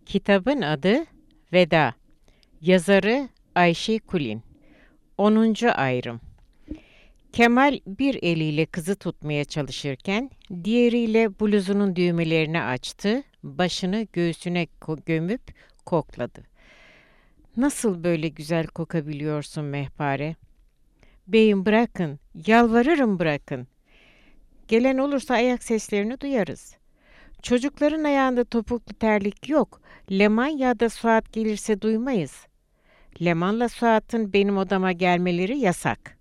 Kitabın adı Veda. Yazarı Ayşe Kulin. 10. Ayrım. Kemal bir eliyle kızı tutmaya çalışırken diğeriyle bluzunun düğmelerini açtı, başını göğsüne gömüp kokladı. "Nasıl böyle güzel kokabiliyorsun Mehpare?" "Beyim bırakın, yalvarırım bırakın. Gelen olursa ayak seslerini duyarız. Çocukların ayağında topuklu terlik yok. Leman ya da Suat gelirse duymayız. Leman'la Suat'ın benim odama gelmeleri yasak."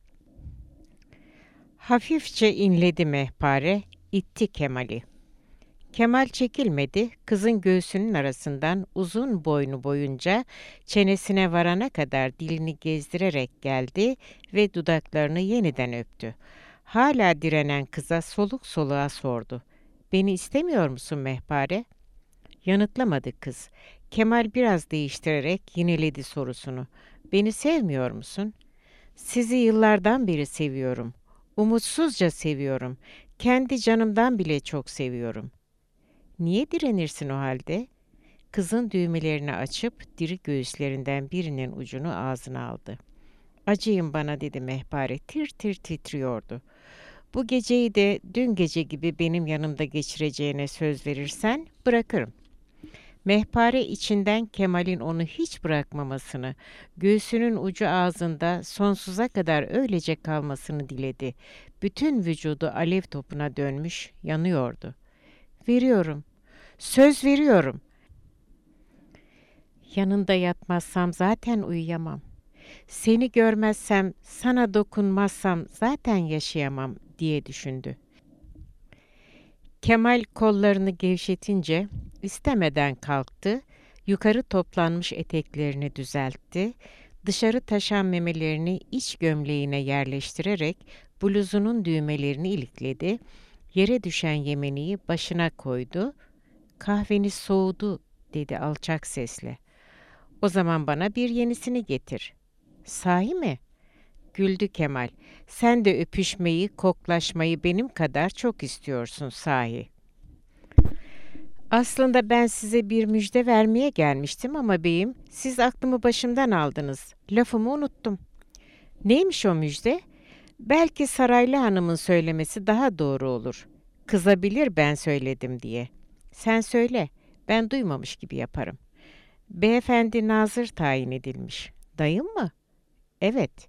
Hafifçe inledi Mehpare, itti Kemal'i. Kemal çekilmedi, kızın göğsünün arasından uzun boynu boyunca çenesine varana kadar dilini gezdirerek geldi ve dudaklarını yeniden öptü. Hala direnen kıza soluk soluğa sordu. "Beni istemiyor musun Mehpare?" Yanıtlamadı kız. Kemal biraz değiştirerek yineledi sorusunu. "Beni sevmiyor musun?" "Sizi yıllardan beri seviyorum. Umutsuzca seviyorum. Kendi canımdan bile çok seviyorum." "Niye direnirsin o halde?" Kızın düğmelerini açıp diri göğüslerinden birinin ucunu ağzına aldı. "Acıyın bana," dedi Mehpare. Tir tir titriyordu. "Bu geceyi de dün gece gibi benim yanımda geçireceğine söz verirsen bırakırım." Mehpare içinden Kemal'in onu hiç bırakmamasını, göğsünün ucu ağzında sonsuza kadar öylece kalmasını diledi. Bütün vücudu alev topuna dönmüş, yanıyordu. "Veriyorum, söz veriyorum. Yanında yatmazsam zaten uyuyamam. Seni görmezsem, sana dokunmazsam zaten yaşayamam," diye düşündü. Kemal kollarını gevşetince istemeden kalktı, yukarı toplanmış eteklerini düzeltti, dışarı taşan memelerini iç gömleğine yerleştirerek bluzunun düğmelerini ilikledi, yere düşen yemeniyi başına koydu. "Kahveniz soğudu," dedi alçak sesle. "O zaman bana bir yenisini getir." "Sahi mi?" Güldü Kemal. "Sen de öpüşmeyi, koklaşmayı benim kadar çok istiyorsun sahi." "Aslında ben size bir müjde vermeye gelmiştim ama beyim, siz aklımı başımdan aldınız. Lafımı unuttum." "Neymiş o müjde?" "Belki Saraylı Hanım'ın söylemesi daha doğru olur. Kızabilir ben söyledim diye." "Sen söyle, ben duymamış gibi yaparım." "Beyefendi nazır tayin edilmiş." "Dayım mı?" "Evet."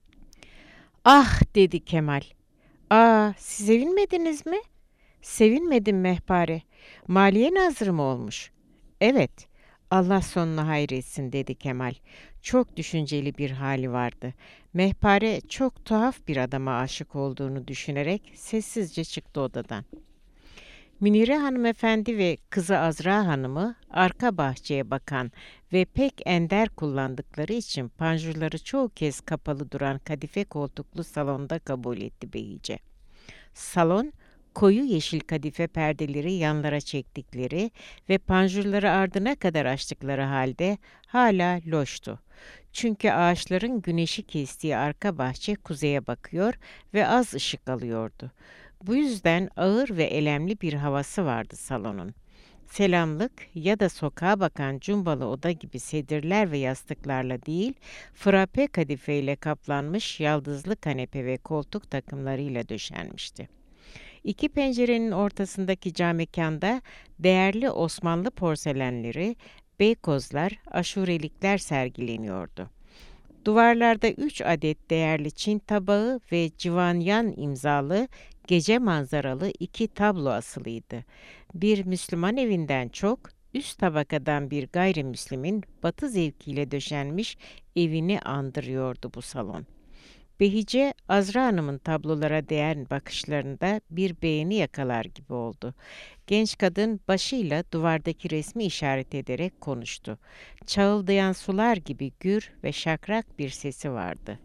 "Ah!" dedi Kemal. "Aa, siz sevinmediniz mi?" "Sevinmedim Mehpare. Maliye nazırı mı olmuş?" "Evet." "Allah sonunu hayretsin," dedi Kemal. Çok düşünceli bir hali vardı. Mehpare çok tuhaf bir adama aşık olduğunu düşünerek sessizce çıktı odadan. Münire hanımefendi ve kızı Azra hanımı arka bahçeye bakan ve pek ender kullandıkları için panjurları çoğu kez kapalı duran kadife koltuklu salonda kabul etti beyice. Salon, koyu yeşil kadife perdeleri yanlara çektikleri ve panjurları ardına kadar açtıkları halde hala loştu. Çünkü ağaçların güneşi kestiği arka bahçe kuzeye bakıyor ve az ışık alıyordu. Bu yüzden ağır ve elemli bir havası vardı salonun. Selamlık ya da sokağa bakan cumbalı oda gibi sedirler ve yastıklarla değil, frape kadifeyle kaplanmış yaldızlı kanepe ve koltuk takımlarıyla döşenmişti. İki pencerenin ortasındaki camekanda değerli Osmanlı porselenleri, beykozlar, aşurelikler sergileniyordu. Duvarlarda 3 adet değerli Çin tabağı ve Civanyan imzalı gece manzaralı 2 tablo asılıydı. Bir Müslüman evinden çok, üst tabakadan bir gayrimüslimin batı zevkiyle döşenmiş evini andırıyordu bu salon. Behice, Azra Hanım'ın tablolara değen bakışlarında bir beğeni yakalar gibi oldu. Genç kadın başıyla duvardaki resmi işaret ederek konuştu. Çağıldayan sular gibi gür ve şakrak bir sesi vardı.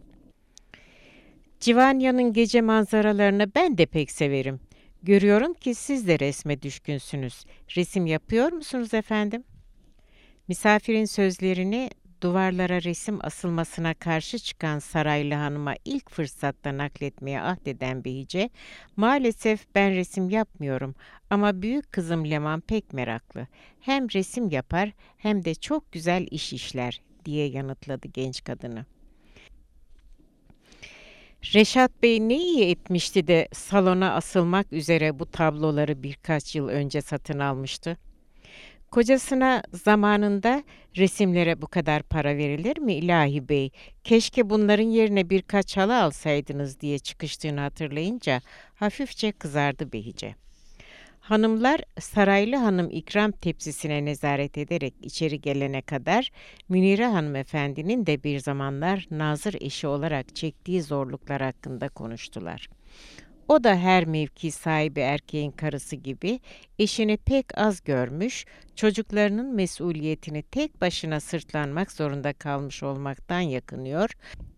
"Civanya'nın gece manzaralarını ben de pek severim. Görüyorum ki siz de resme düşkünsünüz. Resim yapıyor musunuz efendim?" Misafirin sözlerini duvarlara resim asılmasına karşı çıkan Saraylı Hanım'a ilk fırsatta nakletmeye ahdeden Behice, "Maalesef ben resim yapmıyorum ama büyük kızım Leman pek meraklı. Hem resim yapar hem de çok güzel iş işler." diye yanıtladı genç kadını. Reşat Bey ne iyi etmişti de salona asılmak üzere bu tabloları birkaç yıl önce satın almıştı. Kocasına zamanında "Resimlere bu kadar para verilir mi ilahi bey? Keşke bunların yerine birkaç halı alsaydınız." diye çıkıştığını hatırlayınca hafifçe kızardı Behice. Hanımlar Saraylı Hanım ikram tepsisine nezaret ederek içeri gelene kadar Münire hanımefendinin de bir zamanlar nazır eşi olarak çektiği zorluklar hakkında konuştular. O da her mevki sahibi erkeğin karısı gibi eşini pek az görmüş, çocuklarının mesuliyetini tek başına sırtlanmak zorunda kalmış olmaktan yakınıyor,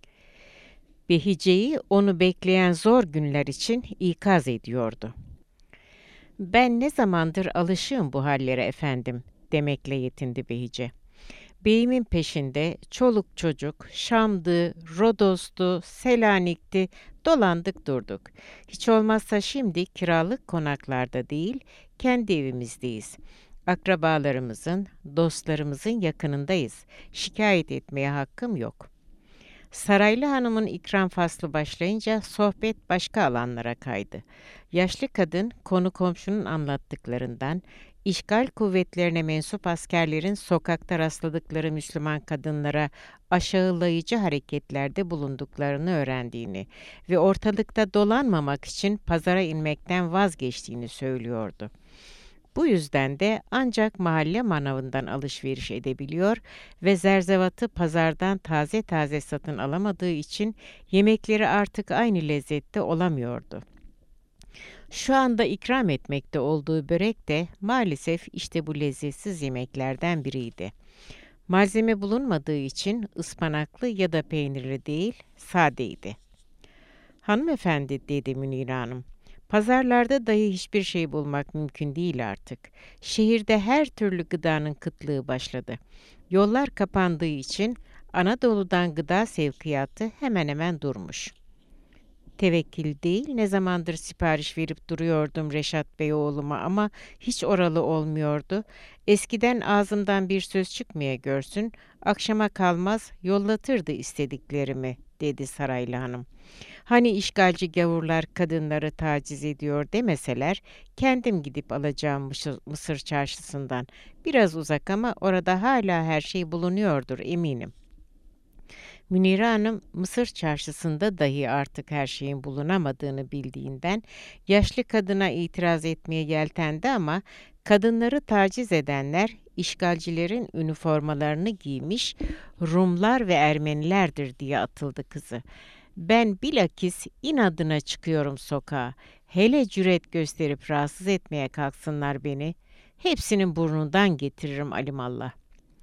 Behice'yi onu bekleyen zor günler için ikaz ediyordu. "Ben ne zamandır alışığım bu hallere efendim," demekle yetindi Behice. "Beyimin peşinde çoluk çocuk, Şam'dı, Rodos'tu, Selanik'ti, dolandık durduk. Hiç olmazsa şimdi kiralık konaklarda değil, kendi evimizdeyiz. Akrabalarımızın, dostlarımızın yakınındayız. Şikayet etmeye hakkım yok." Saraylı Hanım'ın ikram faslı başlayınca sohbet başka alanlara kaydı. Yaşlı kadın konu komşunun anlattıklarından, işgal kuvvetlerine mensup askerlerin sokakta rastladıkları Müslüman kadınlara aşağılayıcı hareketlerde bulunduklarını öğrendiğini ve ortalıkta dolanmamak için pazara inmekten vazgeçtiğini söylüyordu. Bu yüzden de ancak mahalle manavından alışveriş edebiliyor ve zerzevatı pazardan taze taze satın alamadığı için yemekleri artık aynı lezzette olamıyordu. Şu anda ikram etmekte olduğu börek de maalesef işte bu lezzetsiz yemeklerden biriydi. Malzeme bulunmadığı için ıspanaklı ya da peynirli değil, sadeydi. "Hanımefendi," dedi Münire Hanım, "pazarlarda dahi hiçbir şey bulmak mümkün değil artık. Şehirde her türlü gıdanın kıtlığı başladı. Yollar kapandığı için Anadolu'dan gıda sevkiyatı hemen hemen durmuş." "Tevekkil değil, ne zamandır sipariş verip duruyordum Reşat Bey oğluma ama hiç oralı olmuyordu. Eskiden ağzımdan bir söz çıkmaya görsün, akşama kalmaz yollatırdı istediklerimi," dedi Saraylı Hanım. "Hani işgalci gavurlar kadınları taciz ediyor demeseler, kendim gidip alacağım Mısır çarşısından. Biraz uzak ama orada hala her şey bulunuyordur eminim." Münire Hanım, Mısır çarşısında dahi artık her şeyin bulunamadığını bildiğinden yaşlı kadına itiraz etmeye yeltendi ama kadınları taciz edenler işgalcilerin üniformalarını giymiş Rumlar ve Ermenilerdir diye atıldı kızı. "Ben bilakis inadına çıkıyorum sokağa. Hele cüret gösterip rahatsız etmeye kalksınlar beni. Hepsinin burnundan getiririm alimallah."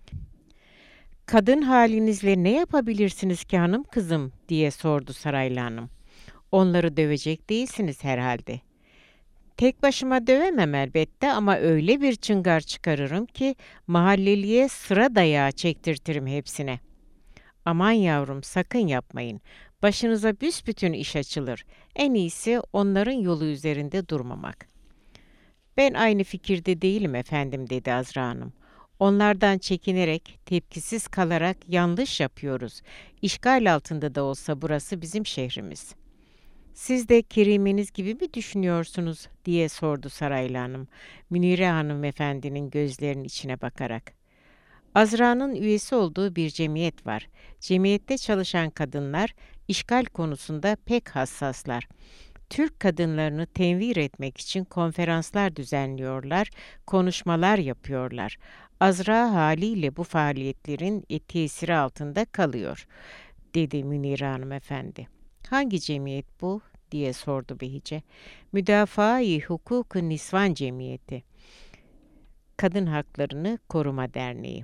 "Kadın halinizle ne yapabilirsiniz ki hanım kızım?" diye sordu Saraylı Hanım. "Onları dövecek değilsiniz herhalde." "Tek başıma dövemem elbette ama öyle bir çıngar çıkarırım ki mahalleliye sıra dayağı çektirtirim hepsine." "Aman yavrum sakın yapmayın. Başınıza büsbütün iş açılır. En iyisi onların yolu üzerinde durmamak." "Ben aynı fikirde değilim efendim," dedi Azra Hanım. "Onlardan çekinerek, tepkisiz kalarak yanlış yapıyoruz. İşgal altında da olsa burası bizim şehrimiz." "Siz de kerimeniz gibi mi düşünüyorsunuz?" diye sordu Saraylı Hanım, Münire hanımefendinin gözlerinin içine bakarak. Azra'nın üyesi olduğu bir cemiyet var. Cemiyette çalışan kadınlar işgal konusunda pek hassaslar. Türk kadınlarını tenvir etmek için konferanslar düzenliyorlar, konuşmalar yapıyorlar. Azra haliyle bu faaliyetlerin tesiri altında kalıyor, dedi Münire hanımefendi. "Hangi cemiyet bu?" diye sordu Behice. "Müdafaa-i Hukuk-ı Nisvan Cemiyeti. Kadın Haklarını Koruma Derneği."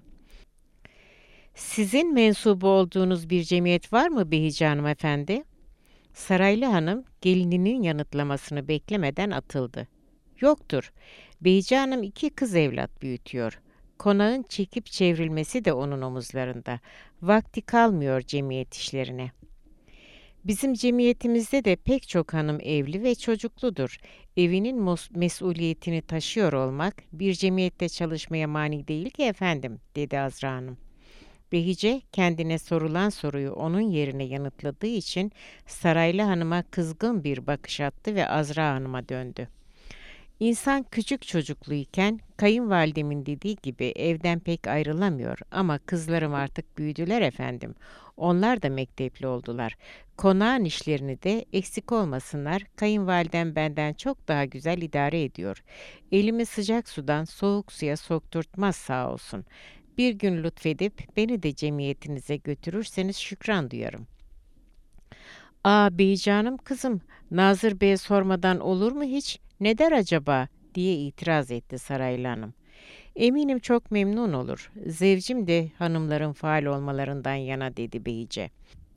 "Sizin mensubu olduğunuz bir cemiyet var mı Behice hanımefendi?" Saraylı Hanım gelininin yanıtlamasını beklemeden atıldı. "Yoktur. Behice Hanım 2 kız evlat büyütüyor. Konağın çekip çevrilmesi de onun omuzlarında. Vakti kalmıyor cemiyet işlerine. Bizim cemiyetimizde de pek çok hanım evli ve çocukludur. Evinin mesuliyetini taşıyor olmak bir cemiyette çalışmaya mani değil ki efendim, dedi Azra Hanım. Behice kendine sorulan soruyu onun yerine yanıtladığı için Saraylı Hanım'a kızgın bir bakış attı ve Azra Hanım'a döndü. İnsan küçük çocukluyken kayınvalidemin dediği gibi evden pek ayrılamıyor ama kızlarım artık büyüdüler efendim. Onlar da mektepli oldular. Konağın işlerini de eksik olmasınlar. Kayınvalidem benden çok daha güzel idare ediyor. Elimi sıcak sudan soğuk suya sokturtmaz sağ olsun. Bir gün lütfedip beni de cemiyetinize götürürseniz şükran duyarım. Aa beycanım kızım, Nazır Bey'e sormadan olur mu hiç? Ne der acaba? Diye itiraz etti Saraylı Hanım. Eminim çok memnun olur. Zevcim de hanımların faal olmalarından yana dedi beyice.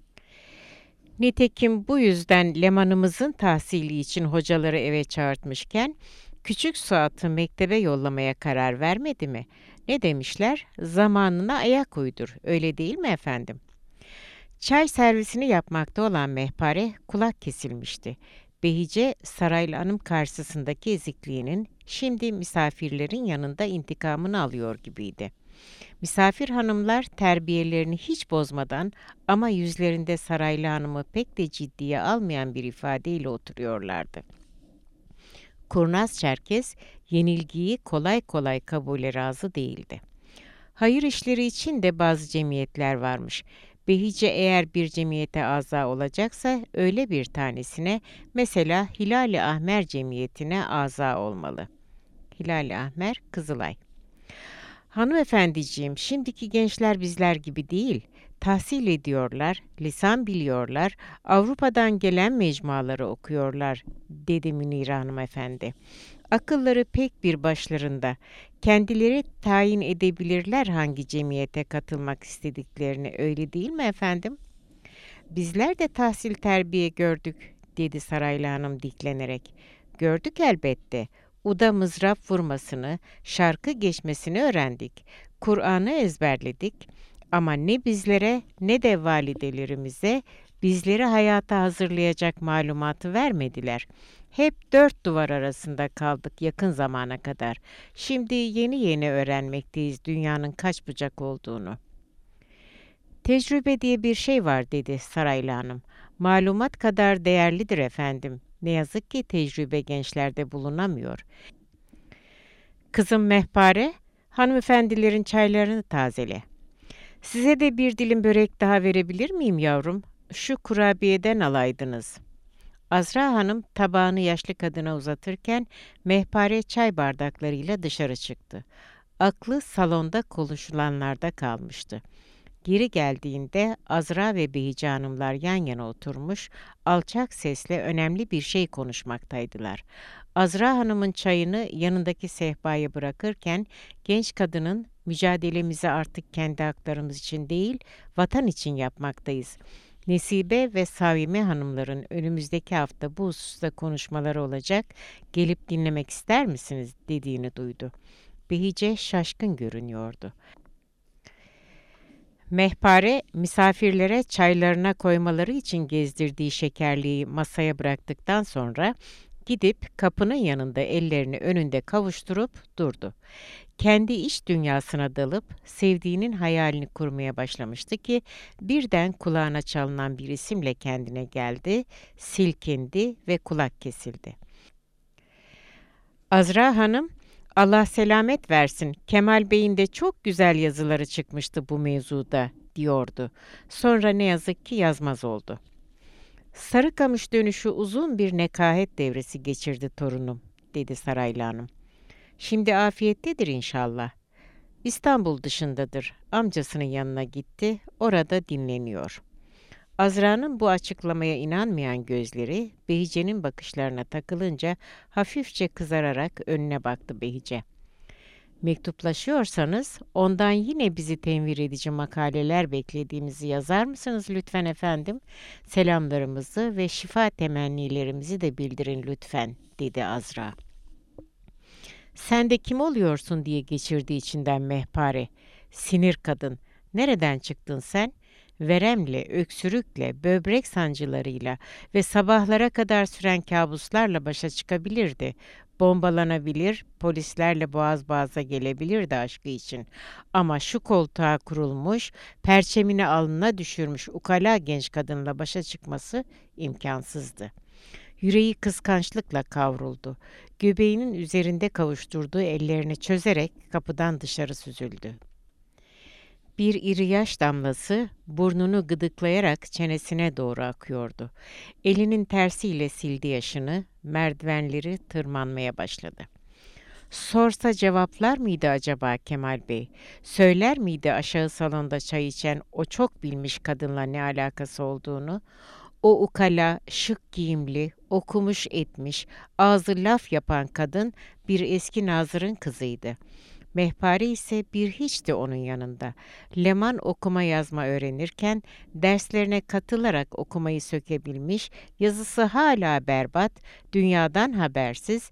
Nitekim bu yüzden Leman'ımızın tahsili için hocaları eve çağırtmışken, küçük Suat'ı mektebe yollamaya karar vermedi mi? Ne demişler? Zamanına ayak uydur. Öyle değil mi efendim? Çay servisini yapmakta olan Mehpare kulak kesilmişti. Behice Saraylı Hanım karşısındaki ezikliğinin şimdi misafirlerin yanında intikamını alıyor gibiydi. Misafir hanımlar terbiyelerini hiç bozmadan ama yüzlerinde Saraylı Hanım'ı pek de ciddiye almayan bir ifadeyle oturuyorlardı. Kurnaz Çerkez yenilgiyi kolay kolay kabule razı değildi. Hayır işleri için de bazı cemiyetler varmış. Behice eğer bir cemiyete aza olacaksa öyle bir tanesine, mesela Hilal-i Ahmer Cemiyeti'ne aza olmalı. Hilal-i Ahmer, Kızılay. Hanımefendiciğim, şimdiki gençler bizler gibi değil. Tahsil ediyorlar, lisan biliyorlar, Avrupa'dan gelen mecmuaları okuyorlar, dedi Münire hanımefendi. Akılları pek bir başlarında. Kendileri tayin edebilirler hangi cemiyete katılmak istediklerini, öyle değil mi efendim? Bizler de tahsil terbiye gördük, dedi Saraylı Hanım diklenerek. Gördük elbette. Uda mızrap vurmasını, şarkı geçmesini öğrendik. Kur'an'ı ezberledik. Ama ne bizlere ne de validelerimize bizleri hayata hazırlayacak malumatı vermediler. Hep dört duvar arasında kaldık yakın zamana kadar. Şimdi yeni yeni öğrenmekteyiz dünyanın kaç bucak olduğunu. Tecrübe diye bir şey var dedi Saraylı Hanım. Malumat kadar değerlidir efendim. Ne yazık ki tecrübe gençlerde bulunamıyor. Kızım Mehpare, hanımefendilerin çaylarını tazele. Size de bir dilim börek daha verebilir miyim yavrum? Şu kurabiyeden alaydınız. Azra Hanım tabağını yaşlı kadına uzatırken Mehpare çay bardaklarıyla dışarı çıktı. Aklı salonda konuşulanlarda kalmıştı. Geri geldiğinde Azra ve Behice Hanımlar yan yana oturmuş, alçak sesle önemli bir şey konuşmaktaydılar. Azra Hanım'ın çayını yanındaki sehpaya bırakırken genç kadının mücadelemizi artık kendi haklarımız için değil, vatan için yapmaktayız. Nesibe ve Savime Hanımların önümüzdeki hafta bu hususta konuşmaları olacak, gelip dinlemek ister misiniz dediğini duydu. Behice şaşkın görünüyordu. Mehpare, misafirlere çaylarına koymaları için gezdirdiği şekerliği masaya bıraktıktan sonra gidip kapının yanında ellerini önünde kavuşturup durdu. Kendi iç dünyasına dalıp sevdiğinin hayalini kurmaya başlamıştı ki birden kulağına çalınan bir isimle kendine geldi, silkindi ve kulak kesildi. Azra Hanım, Allah selamet versin, Kemal Bey'in de çok güzel yazıları çıkmıştı bu mevzuda, diyordu. Sonra ne yazık ki yazmaz oldu. Sarıkamış dönüşü uzun bir nekahet devresi geçirdi torunum, dedi Saraylı Hanım. Şimdi afiyettedir inşallah. İstanbul dışındadır. Amcasının yanına gitti, orada dinleniyor. Azra'nın bu açıklamaya inanmayan gözleri Behice'nin bakışlarına takılınca hafifçe kızararak önüne baktı Behice. Mektuplaşıyorsanız ondan yine bizi tenvir edici makaleler beklediğimizi yazar mısınız lütfen efendim? Selamlarımızı ve şifa temennilerimizi de bildirin lütfen, dedi Azra. Sen de kim oluyorsun diye geçirdi içinden Mehpare. Sinir kadın. Nereden çıktın sen? Veremle, öksürükle, böbrek sancılarıyla ve sabahlara kadar süren kabuslarla başa çıkabilirdi. Bombalanabilir, polislerle boğaz boğaza gelebilirdi aşkı için. Ama şu koltuğa kurulmuş, perçemini alnına düşürmüş ukala genç kadınla başa çıkması imkansızdı. Yüreği kıskançlıkla kavruldu. Göbeğinin üzerinde kavuşturduğu ellerini çözerek kapıdan dışarı süzüldü. Bir iri yaş damlası burnunu gıdıklayarak çenesine doğru akıyordu. Elinin tersiyle sildi yaşını, merdivenleri tırmanmaya başladı. Sorsa cevaplar mıydı acaba Kemal Bey? Söyler miydi aşağı salonda çay içen o çok bilmiş kadınla ne alakası olduğunu? O ukala, şık giyimli, okumuş etmiş, ağzı laf yapan kadın bir eski nazırın kızıydı. Mehpare ise bir hiçti onun yanında. Leman okuma yazma öğrenirken derslerine katılarak okumayı sökebilmiş, yazısı hala berbat, dünyadan habersiz,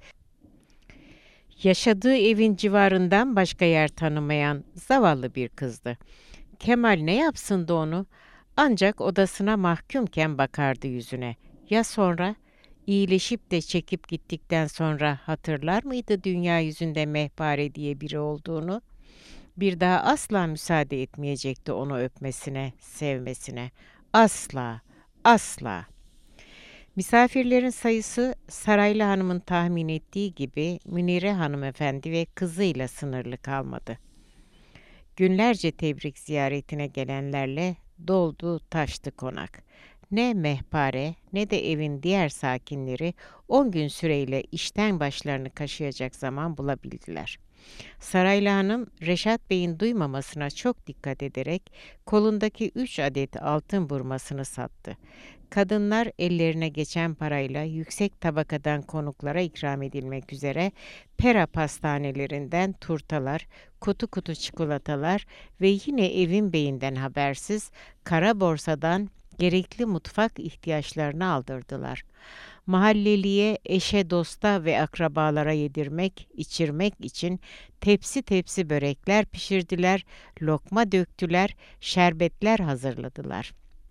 yaşadığı evin civarından başka yer tanımayan zavallı bir kızdı. Kemal ne yapsın da onu? Ancak odasına mahkumken bakardı yüzüne. Ya sonra? İyileşip de çekip gittikten sonra hatırlar mıydı dünya yüzünde Mehpare diye biri olduğunu? Bir daha asla müsaade etmeyecekti onu öpmesine, sevmesine. Asla, asla. Misafirlerin sayısı Saraylı Hanım'ın tahmin ettiği gibi Münire hanımefendi ve kızıyla sınırlı kalmadı. Günlerce tebrik ziyaretine gelenlerle doldu taştı konak. Ne Mehpare ne de evin diğer sakinleri 10 gün süreyle işten başlarını kaşıyacak zaman bulabildiler. Saraylı Hanım, Reşat Bey'in duymamasına çok dikkat ederek kolundaki 3 adet altın burmasını sattı. Kadınlar ellerine geçen parayla yüksek tabakadan konuklara ikram edilmek üzere pera pastanelerinden turtalar, kutu kutu çikolatalar ve yine evin beyinden habersiz kara borsadan gerekli mutfak ihtiyaçlarını aldırdılar. Mahalleliye, eşe, dosta ve akrabalara yedirmek, içirmek için tepsi tepsi börekler pişirdiler, lokma döktüler, şerbetler hazırladılar.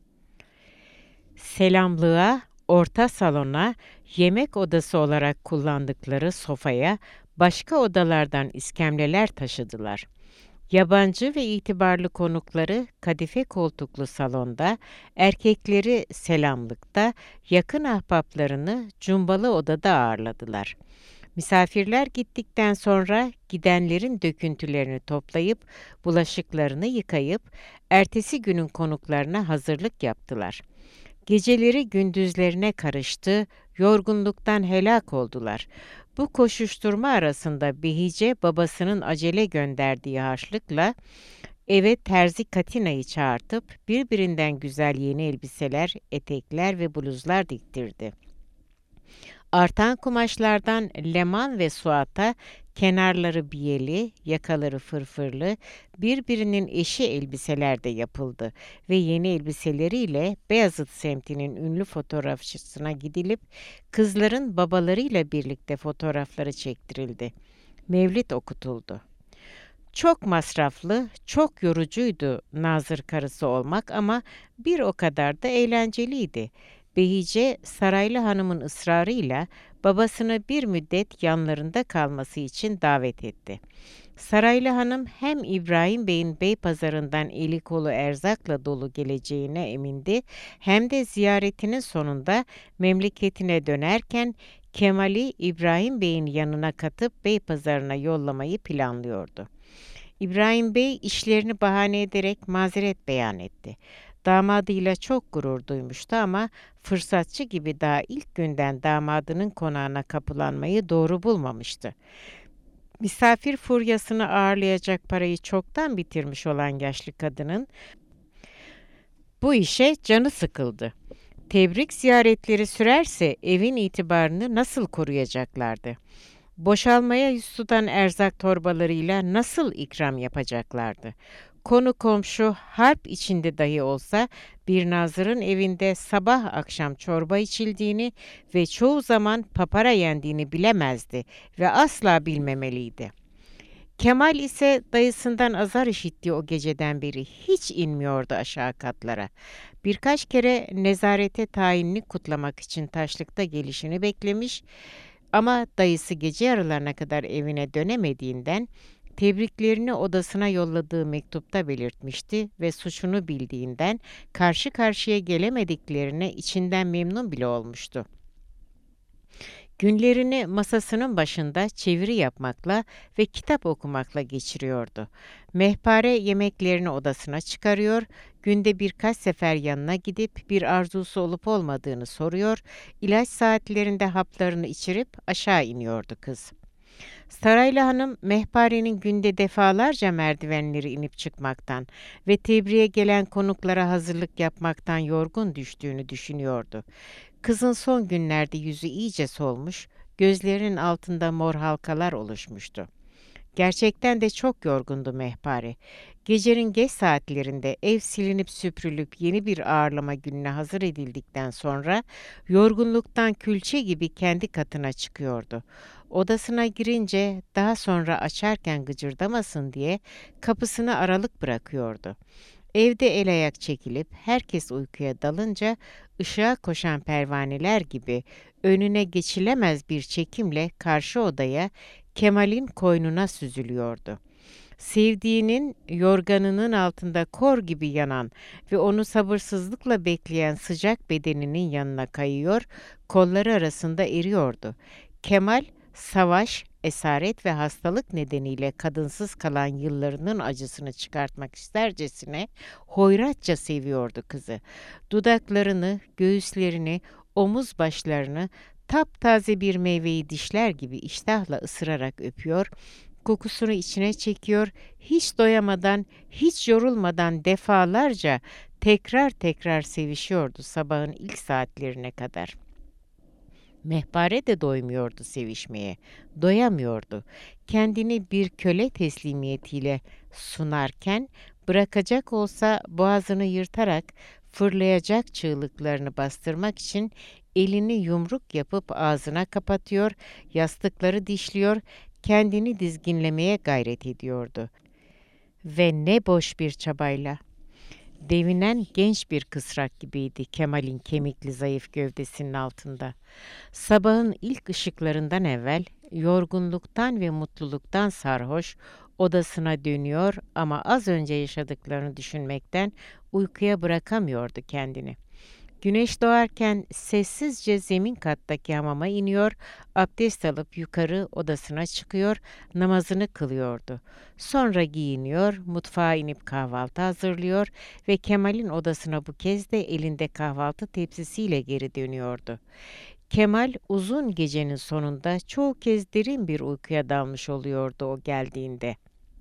Selamlığa, orta salona, yemek odası olarak kullandıkları sofaya başka odalardan iskemleler taşıdılar. Yabancı ve itibarlı konukları kadife koltuklu salonda, erkekleri selamlıkta, yakın ahbaplarını cumbalı odada ağırladılar. Misafirler gittikten sonra gidenlerin döküntülerini toplayıp, bulaşıklarını yıkayıp, ertesi günün konuklarına hazırlık yaptılar. Geceleri gündüzlerine karıştı, yorgunluktan helak oldular. Bu koşuşturma arasında Behice babasının acele gönderdiği harçlıkla eve terzi Katina'yı çağırtıp birbirinden güzel yeni elbiseler, etekler ve bluzlar diktirdi. Artan kumaşlardan Leman ve Suat'a kenarları biyeli, yakaları fırfırlı, birbirinin eşi elbiseler de yapıldı ve yeni elbiseleriyle Beyazıt semtinin ünlü fotoğrafçısına gidilip kızların babalarıyla birlikte fotoğrafları çektirildi. Mevlid okutuldu. Çok masraflı, çok yorucuydu nazır karısı olmak ama bir o kadar da eğlenceliydi. Behice, Saraylı Hanım'ın ısrarıyla babasını bir müddet yanlarında kalması için davet etti. Saraylı Hanım hem İbrahim Bey'in Beypazarı'ndan eli kolu erzakla dolu geleceğine emindi, hem de ziyaretinin sonunda memleketine dönerken Kemal'i İbrahim Bey'in yanına katıp Beypazarı'na yollamayı planlıyordu. İbrahim Bey işlerini bahane ederek mazeret beyan etti. Damadıyla çok gurur duymuştu ama fırsatçı gibi daha ilk günden damadının konağına kapılanmayı doğru bulmamıştı. Misafir furyasını ağırlayacak parayı çoktan bitirmiş olan yaşlı kadının bu işe canı sıkıldı. Tebrik ziyaretleri sürerse evin itibarını nasıl koruyacaklardı? Boşalmaya yüz tutan erzak torbalarıyla nasıl ikram yapacaklardı? Konu komşu harp içinde dahi olsa bir nazırın evinde sabah akşam çorba içildiğini ve çoğu zaman papara yendiğini bilemezdi ve asla bilmemeliydi. Kemal ise dayısından azar işittiği o geceden beri hiç inmiyordu aşağı katlara. Birkaç kere nezarete tayinini kutlamak için taşlıkta gelişini beklemiş ama dayısı gece yarılarına kadar evine dönemediğinden tebriklerini odasına yolladığı mektupta belirtmişti ve suçunu bildiğinden karşı karşıya gelemediklerine içinden memnun bile olmuştu. Günlerini masasının başında çeviri yapmakla ve kitap okumakla geçiriyordu. Mehpare yemeklerini odasına çıkarıyor, günde birkaç sefer yanına gidip bir arzusu olup olmadığını soruyor, ilaç saatlerinde haplarını içirip aşağı iniyordu kız. Saraylı hanım, Mehpare'nin günde defalarca merdivenleri inip çıkmaktan ve tebriğe gelen konuklara hazırlık yapmaktan yorgun düştüğünü düşünüyordu. Kızın son günlerde yüzü iyice solmuş, gözlerinin altında mor halkalar oluşmuştu. Gerçekten de çok yorgundu Mehpare. Gecenin geç saatlerinde ev silinip süpürülüp yeni bir ağırlama gününe hazır edildikten sonra yorgunluktan külçe gibi kendi katına çıkıyordu. Odasına girince daha sonra açarken gıcırdamasın diye kapısını aralık bırakıyordu. Evde el ayak çekilip herkes uykuya dalınca ışığa koşan pervaneler gibi önüne geçilemez bir çekimle karşı odaya Kemal'in koynuna süzülüyordu. Sevdiğinin yorganının altında kor gibi yanan ve onu sabırsızlıkla bekleyen sıcak bedeninin yanına kayıyor, kolları arasında eriyordu. Kemal, savaş, esaret ve hastalık nedeniyle kadınsız kalan yıllarının acısını çıkartmak istercesine hoyratça seviyordu kızı. Dudaklarını, göğüslerini, omuz başlarını taptaze bir meyveyi dişler gibi iştahla ısırarak öpüyor, kokusunu içine çekiyor, hiç doyamadan, hiç yorulmadan defalarca tekrar tekrar sevişiyordu sabahın ilk saatlerine kadar. Mehpare de doymuyordu sevişmeye, doyamıyordu. Kendini bir köle teslimiyetiyle sunarken bırakacak olsa boğazını yırtarak fırlayacak çığlıklarını bastırmak için elini yumruk yapıp ağzına kapatıyor, yastıkları dişliyor, kendini dizginlemeye gayret ediyordu. Ve ne boş bir çabayla. Devinen genç bir kısrak gibiydi Kemal'in kemikli zayıf gövdesinin altında. Sabahın ilk ışıklarından evvel yorgunluktan ve mutluluktan sarhoş odasına dönüyor ama az önce yaşadıklarını düşünmekten uykuya bırakamıyordu kendini. Güneş doğarken sessizce zemin kattaki hamama iniyor, abdest alıp yukarı odasına çıkıyor, namazını kılıyordu. Sonra giyiniyor, mutfağa inip kahvaltı hazırlıyor ve Kemal'in odasına bu kez de elinde kahvaltı tepsisiyle geri dönüyordu. Kemal uzun gecenin sonunda çoğu kez derin bir uykuya dalmış oluyordu o geldiğinde.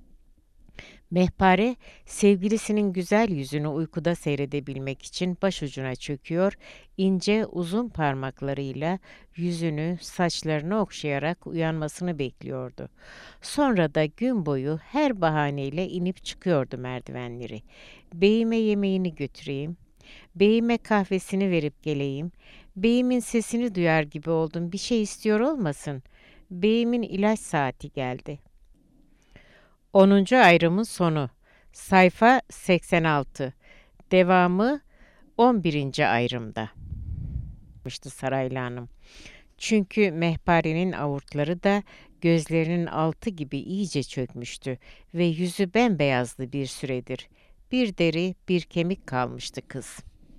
Mehpare, sevgilisinin güzel yüzünü uykuda seyredebilmek için başucuna çöküyor, ince uzun parmaklarıyla yüzünü, saçlarını okşayarak uyanmasını bekliyordu. Sonra da gün boyu her bahaneyle inip çıkıyordu merdivenleri. Beyime yemeğini götüreyim, beyime kahvesini verip geleyim, beyimin sesini duyar gibi oldum, bir şey istiyor olmasın. Beyimin ilaç saati geldi. 10. ayrımın sonu. Sayfa 86. Devamı 11. ayrımda. Saraylı Hanım. Çünkü Mehpare'nin avurtları da gözlerinin altı gibi iyice çökmüştü ve yüzü bembeyazdı bir süredir. Bir deri, bir kemik kalmıştı kız.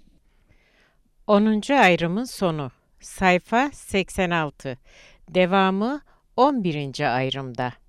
10. ayrımın sonu. Sayfa 86. Devamı 11. ayrımda.